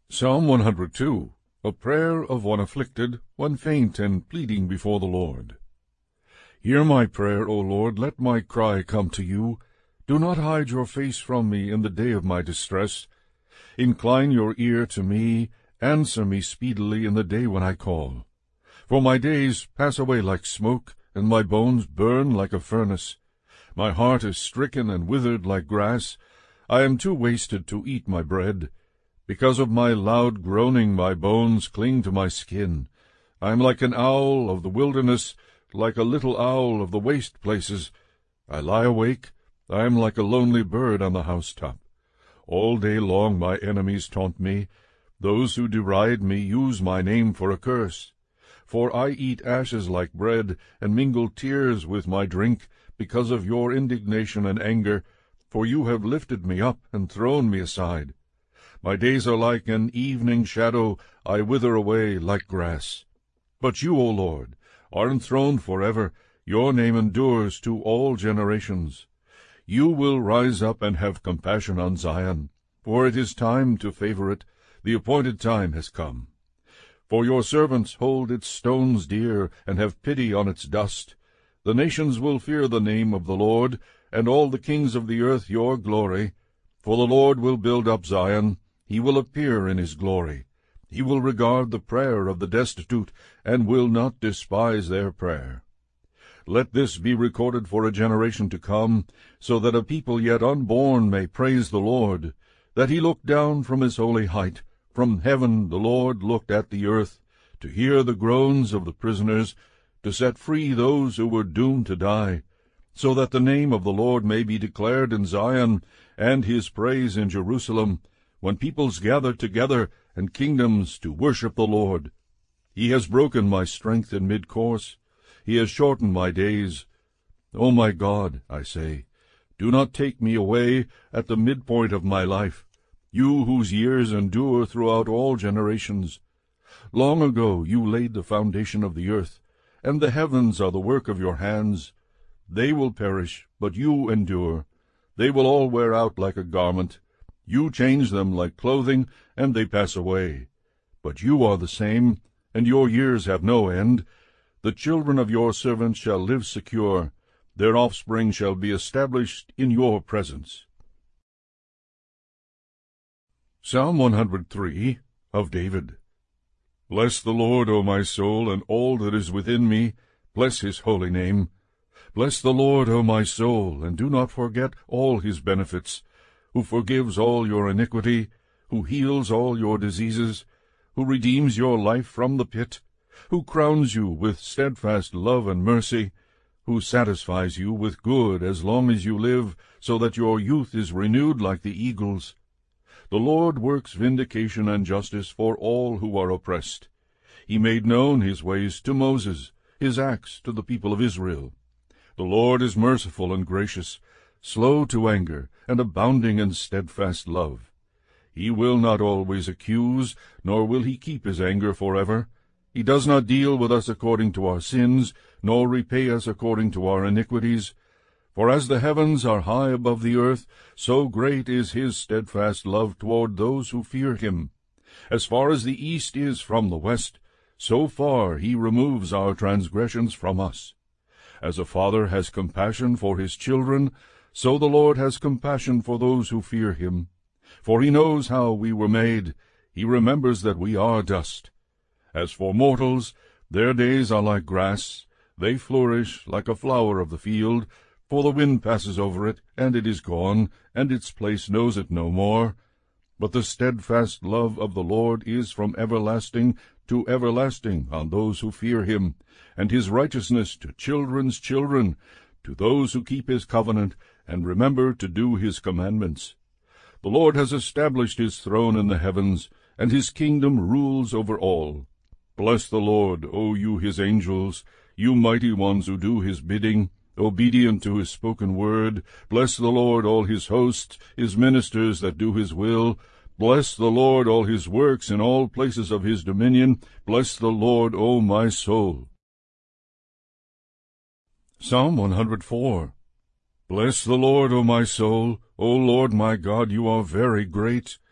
Psalm 102, a prayer of one afflicted, one faint and pleading before the Lord. Hear my prayer, O Lord, let my cry come to you. Do not hide your face from me in the day of my distress. Incline your ear to me, answer me speedily in the day when I call. For my days pass away like smoke, and my bones burn like a furnace. My heart is stricken and withered like grass. I am too wasted to eat my bread. Because of my loud groaning my bones cling to my skin. I am like an owl of the wilderness, like a little owl of the waste places. I lie awake, I am like a lonely bird on the housetop. All day long my enemies taunt me. Those who deride me use my name for a curse. For I eat ashes like bread, and mingle tears with my drink, because of your indignation and anger, for you have lifted me up and thrown me aside. My days are like an evening shadow, I wither away like grass. But you, O Lord, are enthroned forever, your name endures to all generations. You will rise up and have compassion on Zion, for it is time to favor it, the appointed time has come. For your servants hold its stones dear, and have pity on its dust. The nations will fear the name of the Lord, and all the kings of the earth your glory. For the Lord will build up Zion, he will appear in his glory. He will regard the prayer of the destitute, and will not despise their prayer. Let this be recorded for a generation to come, so that a people yet unborn may praise the Lord, that he looked down from his holy height. From heaven the Lord looked at the earth, to hear the groans of the prisoners, to set free those who were doomed to die, so that the name of the Lord may be declared in Zion, and his praise in Jerusalem, when peoples gather together and kingdoms to worship the Lord. He has broken my strength in mid-course. He has shortened my days. O my God, I say, do not take me away at the midpoint of my life, you whose years endure throughout all generations. Long ago you laid the foundation of the earth, and the heavens are the work of your hands. They will perish, but you endure. They will all wear out like a garment. You change them like clothing, and they pass away. But you are the same, and your years have no end. The children of your servants shall live secure. Their offspring shall be established in your presence. Psalm 103 of David. Bless the Lord, O my soul, and all that is within me. Bless his holy name. Bless the Lord, O my soul, and do not forget all his benefits, who forgives all your iniquity, who heals all your diseases, who redeems your life from the pit, who crowns you with steadfast love and mercy, who satisfies you with good as long as you live, so that your youth is renewed like the eagles. The Lord works vindication and justice for all who are oppressed. He made known his ways to Moses, his acts to the people of Israel. The Lord is merciful and gracious, slow to anger, and abounding in steadfast love. He will not always accuse, nor will he keep his anger forever. He does not deal with us according to our sins, nor repay us according to our iniquities. For as the heavens are high above the earth, so great is his steadfast love toward those who fear him. As far as the east is from the west, so far he removes our transgressions from us. As a father has compassion for his children, so the Lord has compassion for those who fear him. For he knows how we were made. He remembers that we are dust. As for mortals, their days are like grass. They flourish like a flower of the field. For the wind passes over it, and it is gone, and its place knows it no more. But the steadfast love of the Lord is from everlasting to everlasting on those who fear him, and his righteousness to children's children, to those who keep his covenant, and remember to do his commandments. The Lord has established his throne in the heavens, and his kingdom rules over all. Bless the Lord, O you his angels, you mighty ones who do his bidding, obedient to his spoken word. Bless the Lord, all his hosts, his ministers that do his will. Bless the Lord, all his works in all places of his dominion. Bless the Lord, O my soul. Psalm 104. Bless the Lord, O my soul. O Lord my God, you are very great.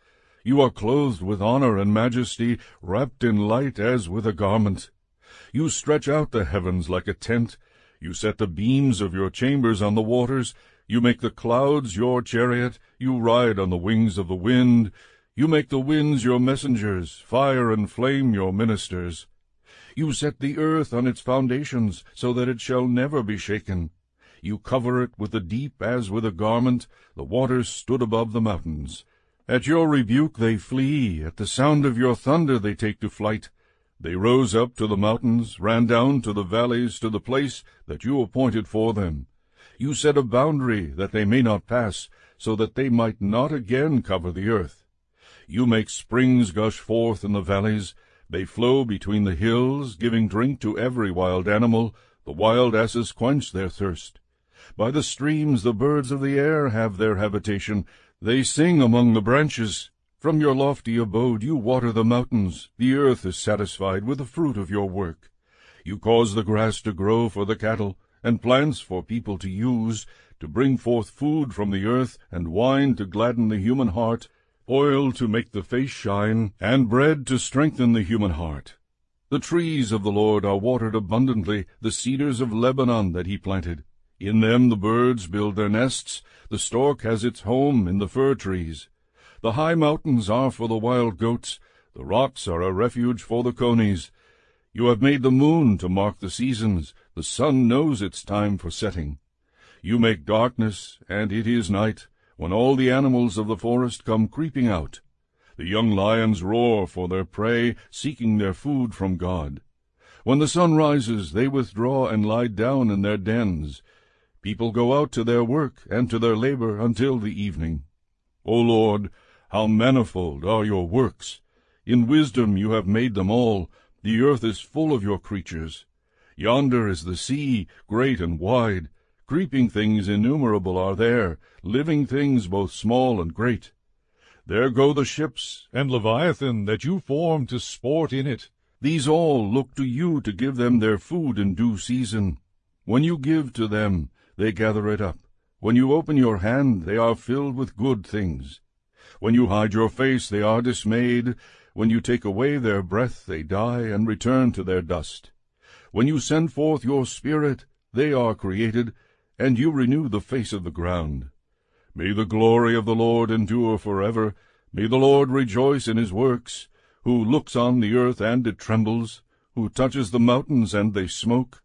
You are clothed with honor and majesty, wrapped in light as with a garment. You stretch out the heavens like a tent. You set the beams of your chambers on the waters. You make the clouds your chariot. You ride on the wings of the wind. You make the winds your messengers, fire and flame your ministers. You set the earth on its foundations, so that it shall never be shaken. You cover it with the deep as with a garment. The waters stood above the mountains. At your rebuke they flee. At the sound of your thunder they take to flight. They rose up to the mountains, ran down to the valleys, to the place that you appointed for them. You set a boundary that they may not pass, so that they might not again cover the earth. You make springs gush forth in the valleys. They flow between the hills, giving drink to every wild animal. The wild asses quench their thirst. By the streams the birds of the air have their habitation. They sing among the branches. From your lofty abode you water the mountains. The earth is satisfied with the fruit of your work. You cause the grass to grow for the cattle, and plants for people to use, to bring forth food from the earth, and wine to gladden the human heart, oil to make the face shine, and bread to strengthen the human heart. The trees of the Lord are watered abundantly, the cedars of Lebanon that he planted. In them the birds build their nests. The stork has its home in the fir trees. The high mountains are for the wild goats. The rocks are a refuge for the conies. You have made the moon to mark the seasons. The sun knows its time for setting. You make darkness, and it is night, when all the animals of the forest come creeping out. The young lions roar for their prey, seeking their food from God. When the sun rises, they withdraw and lie down in their dens. People go out to their work and to their labor until the evening. O Lord, how manifold are your works! In wisdom you have made them all. The earth is full of your creatures. Yonder is the sea, great and wide. Creeping things innumerable are there, living things both small and great. There go the ships, and Leviathan that you formed to sport in it. These all look to you to give them their food in due season. When you give to them, they gather it up. When you open your hand, they are filled with good things. When you hide your face, they are dismayed. When you take away their breath, they die and return to their dust. When you send forth your Spirit, they are created, and you renew the face of the ground. May the glory of the Lord endure forever. May the Lord rejoice in his works, who looks on the earth and it trembles, who touches the mountains and they smoke.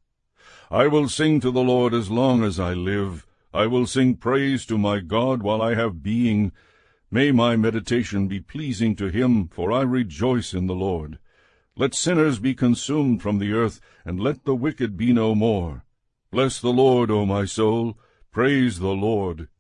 I will sing to the Lord as long as I live. I will sing praise to my God while I have being. May my meditation be pleasing to him, for I rejoice in the Lord. Let sinners be consumed from the earth, and let the wicked be no more. Bless the Lord, O my soul. Praise the Lord.